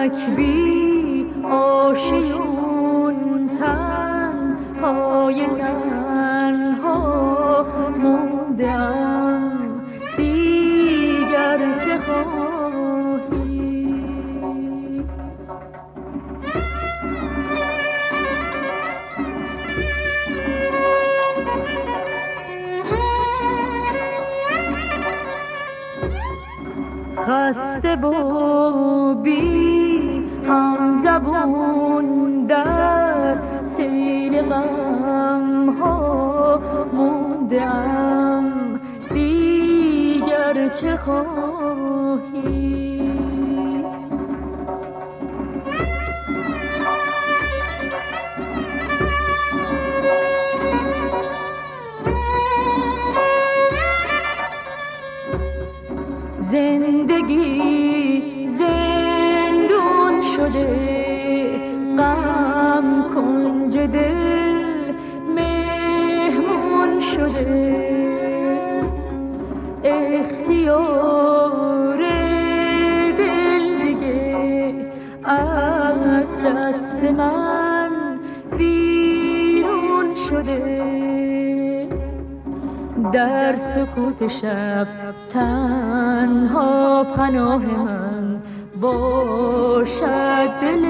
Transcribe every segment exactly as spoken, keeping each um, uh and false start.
اینک بی آشیون تنهای تنها موندم، دیگر چه خواهی؟ خسته و بی هم زبون در سیل غم ها موندم، دیگر چه خواهی؟ زندگی زندون شده، غم کنج دل مهمون شده، اختیار دل دیگه از دست من بیرون شده. در سکوت شب تنها پناه من باشد دل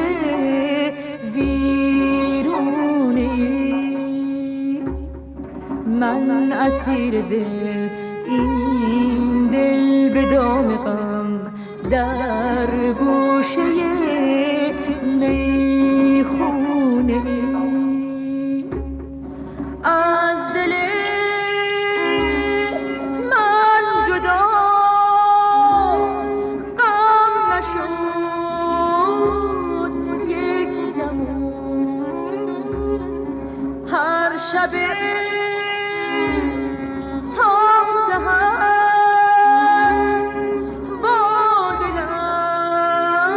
ویرونی. من اسیر دل، این دل به دام غم، در گوشه میخونه. از دل شب تا سحر با دلم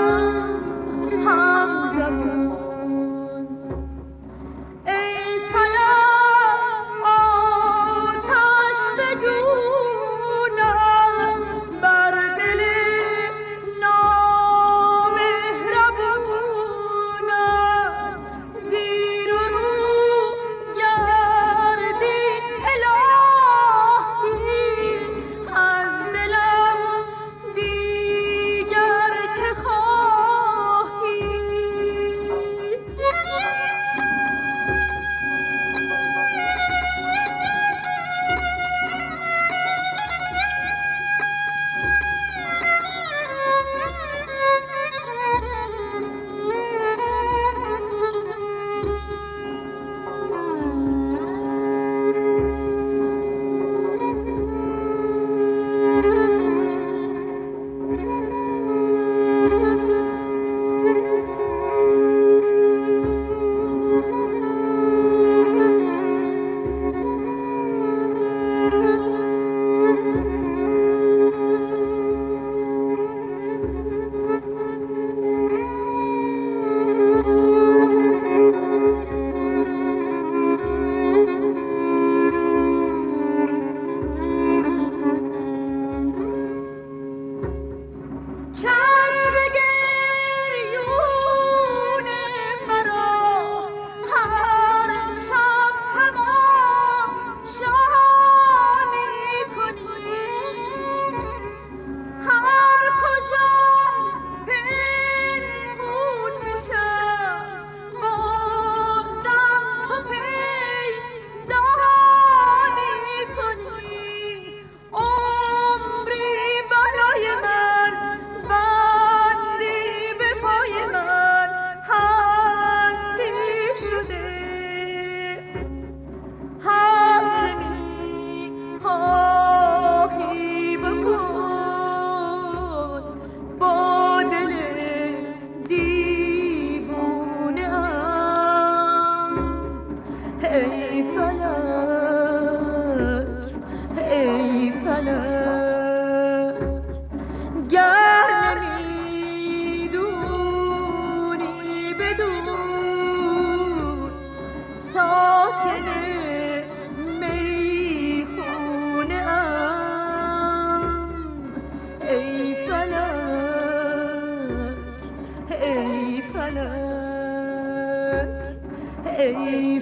ای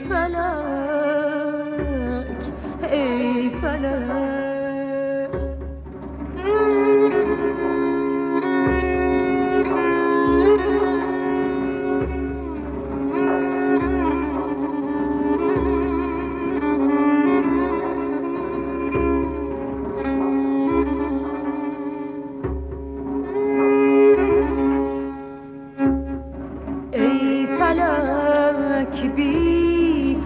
فلک ای فلک ای فلک بی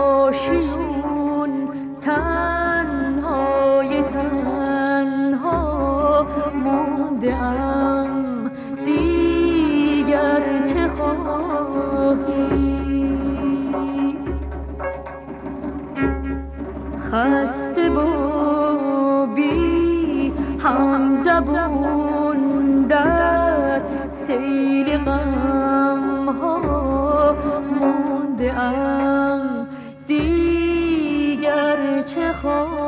آشیون تنهای تنها مانده ام دیگر چه خواهی خسته و بی همزبون در سیل غم ها مانده ام دیگر چه خواهی